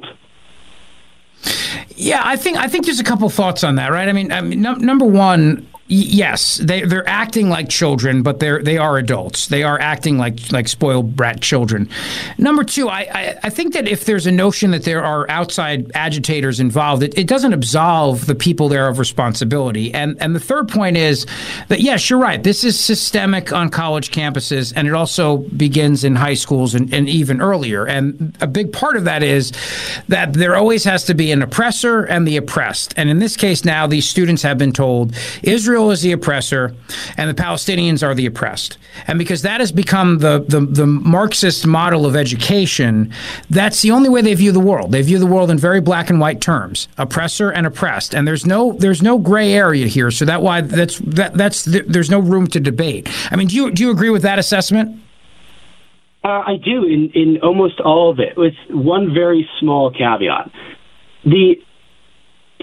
Yeah, I think I think there's a couple thoughts on that, right? I mean, I mean, no, number one, yes, they they're acting like children, but they're they are adults. They are acting like like spoiled brat children. Number two, I, I, I think that if there's a notion that there are outside agitators involved, it, it doesn't absolve the people there of responsibility. And and the third point is that, yes, you're right. This is systemic on college campuses, and it also begins in high schools and, and even earlier. And a big part of that is that there always has to be an oppressor and the oppressed. And in this case now, these students have been told Israel is the oppressor and the Palestinians are the oppressed. And because that has become the, the, the Marxist model of education, that's the only way they view the world. They view the world in very black and white terms, oppressor and oppressed. And there's no there's no gray area here. So that why that's that that's there's no room to debate. I mean, do you do you agree with that assessment? Uh, I do in, in almost all of it, with one very small caveat. The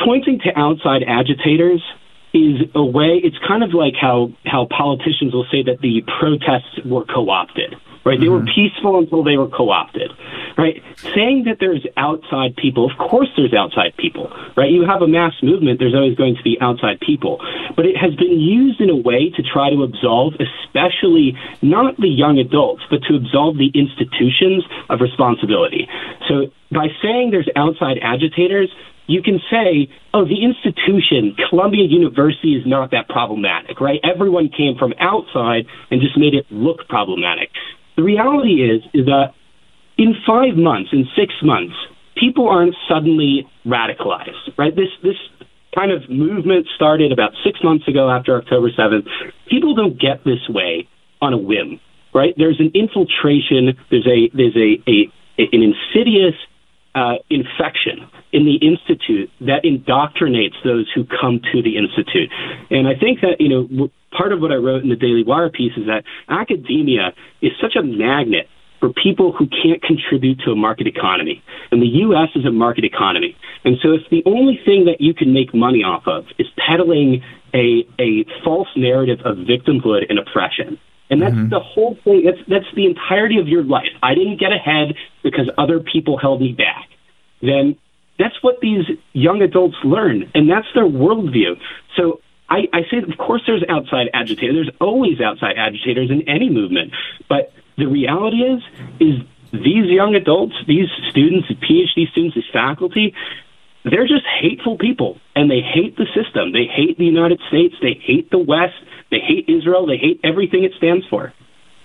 pointing to outside agitators is a way, it's kind of like how, how politicians will say that the protests were co-opted, right? Mm-hmm. They were peaceful until they were co-opted, right? Saying that there's outside people, of course there's outside people, right? You have a mass movement, there's always going to be outside people. But it has been used in a way to try to absolve, especially not the young adults, but to absolve the institutions of responsibility. So by saying there's outside agitators, you can say, oh, the institution, Columbia University, is not that problematic, right? Everyone came from outside and just made it look problematic. The reality is, is that in five months, in six months, people aren't suddenly radicalized, right? This this kind of movement started about six months ago after October seventh. People don't get this way on a whim, right? There's an infiltration. There's a there's a, a an insidious uh, infection in the Institute that indoctrinates those who come to the Institute. And I think that, you know, part of what I wrote in the Daily Wire piece is that academia is such a magnet for people who can't contribute to a market economy. And the U S is a market economy. And so if the only thing that you can make money off of is peddling a, a false narrative of victimhood and oppression, and that's mm-hmm. the whole thing. That's that's the entirety of your life. I didn't get ahead because other people held me back. Then that's what these young adults learn, and that's their worldview. So I, I say, of course, there's outside agitators. There's always outside agitators in any movement. But the reality is, is these young adults, these students, PhD students, these faculty, they're just hateful people, and they hate the system. They hate the United States. They hate the West. They hate Israel. They hate everything it stands for.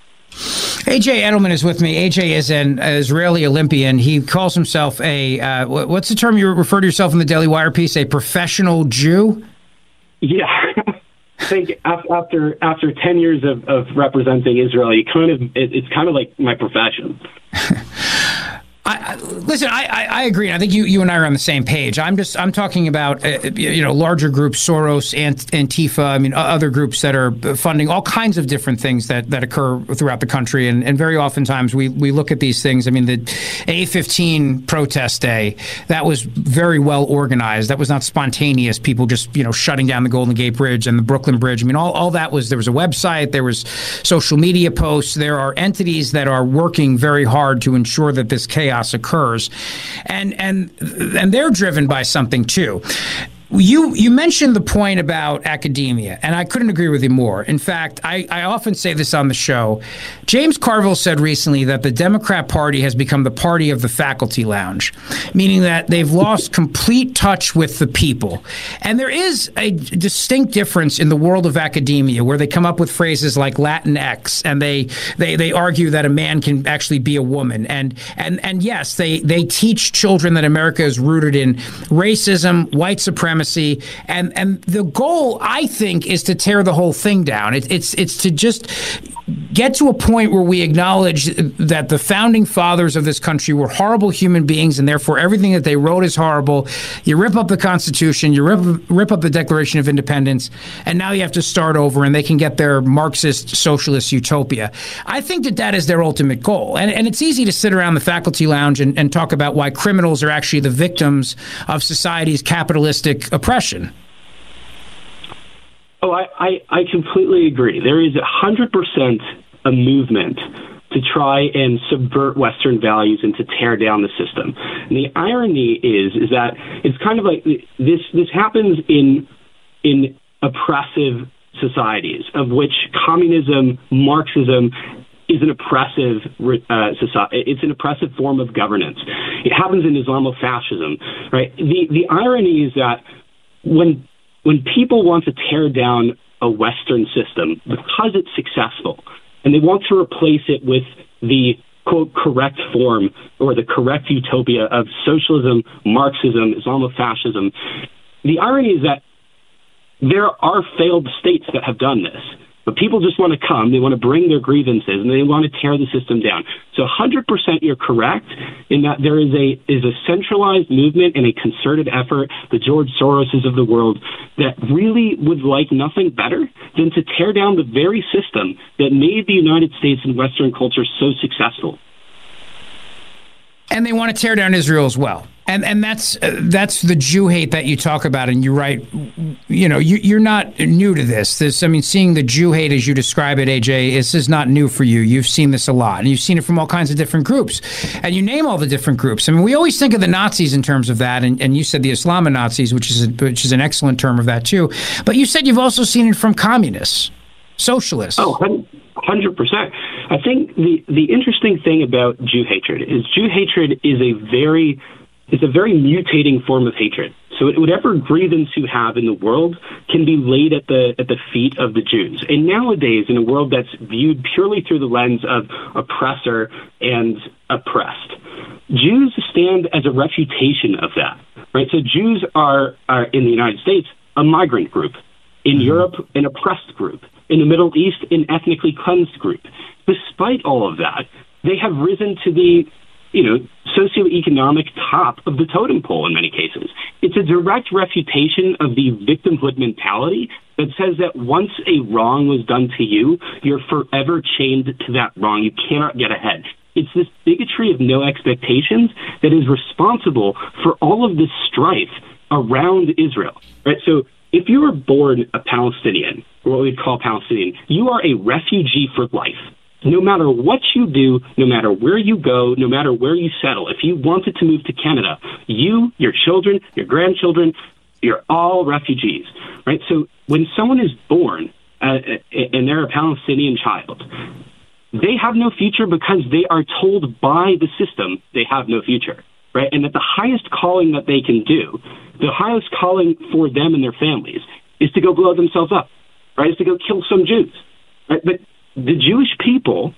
A J Edelman is with me. A J is an Israeli Olympian. He calls himself a, uh, what's the term you refer to yourself in the Daily Wire piece, a professional Jew? Yeah. I think after after ten years of, of representing Israel, you kind of it, it's kind of like my profession. I, I, listen, I, I, I agree. I think you, you and I are on the same page. I'm just I'm talking about uh, you know larger groups, Soros, Ant, Antifa. I mean, other groups that are funding all kinds of different things that, that occur throughout the country. And, and very oftentimes we, we look at these things. I mean, the A fifteen protest day, that was very well organized. That was not spontaneous. People just you know shutting down the Golden Gate Bridge and the Brooklyn Bridge. I mean, all, all that was there was a website, there was social media posts. There are entities that are working very hard to ensure that this chaos occurs, and and and they're driven by something too. You you mentioned the point about academia, and I couldn't agree with you more. In fact, I, I often say this on the show. James Carville said recently that the Democrat Party has become the party of the faculty lounge, meaning that they've lost complete touch with the people. And there is a distinct difference in the world of academia where they come up with phrases like Latinx, and they they, they argue that a man can actually be a woman. And and and yes, they, they teach children that America is rooted in racism, white supremacy, and and the goal, I think, is to tear the whole thing down. It, it's it's to just get to a point where we acknowledge that the founding fathers of this country were horrible human beings, and therefore everything that they wrote is horrible. You rip up the Constitution, you rip rip up the Declaration of Independence, and now you have to start over, and they can get their Marxist socialist utopia. I think that that is their ultimate goal, and and it's easy to sit around the faculty lounge and, and talk about why criminals are actually the victims of society's capitalistic oppression. Oh, I, I, I completely agree. There is one hundred percent a movement to try and subvert Western values and to tear down the system. And the irony is is that it's kind of like this this happens in in oppressive societies, of which communism, Marxism, is an oppressive uh, society. It's an oppressive form of governance. It happens in Islamofascism, right? The the irony is that when when people want to tear down a Western system because it's successful, and they want to replace it with the quote correct form or the correct utopia of socialism, Marxism, Islamofascism, the irony is that there are failed states that have done this. But people just want to come, they want to bring their grievances, and they want to tear the system down. So one hundred percent you're correct in that there is a is a centralized movement and a concerted effort, the George Soroses of the world, that really would like nothing better than to tear down the very system that made the United States and Western culture so successful. And they want to tear down Israel as well. And and that's uh, that's the Jew hate that you talk about, and you're right. You know, you, you're not new to this. This, I mean, seeing the Jew hate as you describe it, A J, this is not new for you. You've seen this a lot, and you've seen it from all kinds of different groups. And you name all the different groups. I mean, we always think of the Nazis in terms of that, and, and you said the Islamo-Nazis, which is a, which is an excellent term of that too. But you said you've also seen it from communists, socialists. Oh, one hundred percent. I think the the interesting thing about Jew hatred is Jew hatred is a very It's a very mutating form of hatred. So whatever grievance you have in the world can be laid at the at the feet of the Jews. And nowadays, in a world that's viewed purely through the lens of oppressor and oppressed, Jews stand as a refutation of that. Right? So Jews are, are in the United States, a migrant group. In Europe, an oppressed group. In the Middle East, an ethnically cleansed group. Despite all of that, they have risen to the you know, socioeconomic top of the totem pole in many cases. It's a direct refutation of the victimhood mentality that says that once a wrong was done to you, you're forever chained to that wrong. You cannot get ahead. It's this bigotry of no expectations that is responsible for all of this strife around Israel. Right? So if you were born a Palestinian, or what we'd call Palestinian, you are a refugee for life. No matter what you do, no matter where you go, no matter where you settle, if you wanted to move to Canada, you, your children, your grandchildren, you're all refugees, right? So when someone is born uh, and they're a Palestinian child, they have no future because they are told by the system they have no future, right? And that the highest calling that they can do, the highest calling for them and their families, is to go blow themselves up, right? Is to go kill some Jews, right? But the Jewish people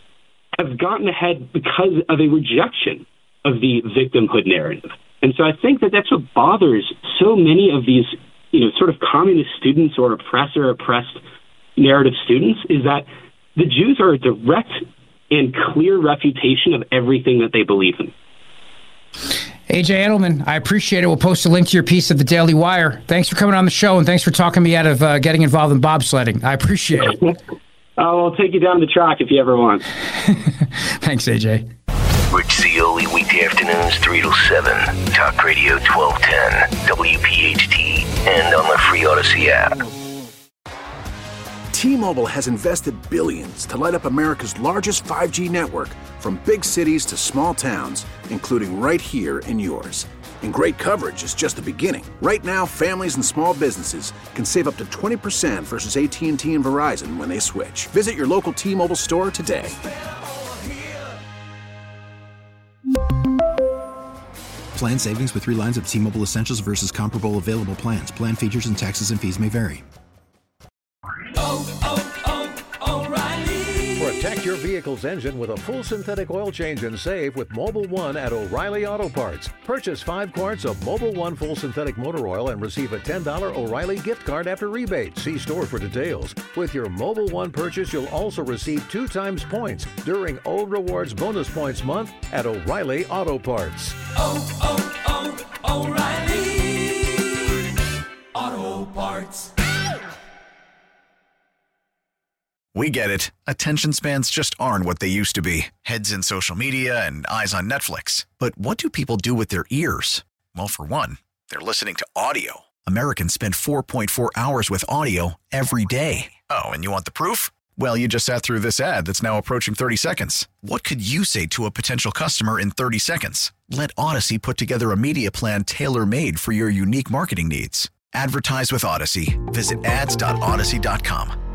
have gotten ahead because of a rejection of the victimhood narrative. And so I think that that's what bothers so many of these, you know, sort of communist students or oppressor, oppressed narrative students, is that the Jews are a direct and clear refutation of everything that they believe in. A J Edelman, I appreciate it. We'll post a link to your piece at the Daily Wire. Thanks for coming on the show, and thanks for talking me out of uh, getting involved in bobsledding. I appreciate it. I'll take you down the track if you ever want. Thanks, A J. Rich Zeoli, weekday afternoons, three to seven. Talk Radio twelve ten, W P H T, and on the free Odyssey app. T-Mobile has invested billions to light up America's largest five G network, from big cities to small towns, including right here in yours. And great coverage is just the beginning. Right now, families and small businesses can save up to twenty percent versus A T and T and Verizon when they switch. Visit your local T-Mobile store today. Plan savings with three lines of T-Mobile Essentials versus comparable available plans. Plan features and taxes and fees may vary. Oh, oh, oh, O'Reilly. Protect your vehicle's engine with a full synthetic oil change and save with Mobile One at O'Reilly Auto Parts. Purchase five quarts of Mobile One full synthetic motor oil and receive a ten dollars O'Reilly gift card after rebate. See store for details. With your Mobile One purchase, you'll also receive two times points during O Rewards Bonus Points Month at O'Reilly Auto Parts. Oh, oh, oh, O'Reilly Auto Parts. We get it. Attention spans just aren't what they used to be. Heads in social media and eyes on Netflix. But what do people do with their ears? Well, for one, they're listening to audio. Americans spend four point four hours with audio every day. Oh, and you want the proof? Well, you just sat through this ad that's now approaching thirty seconds. What could you say to a potential customer in thirty seconds? Let Odyssey put together a media plan tailor-made for your unique marketing needs. Advertise with Odyssey. Visit ads dot odyssey dot com.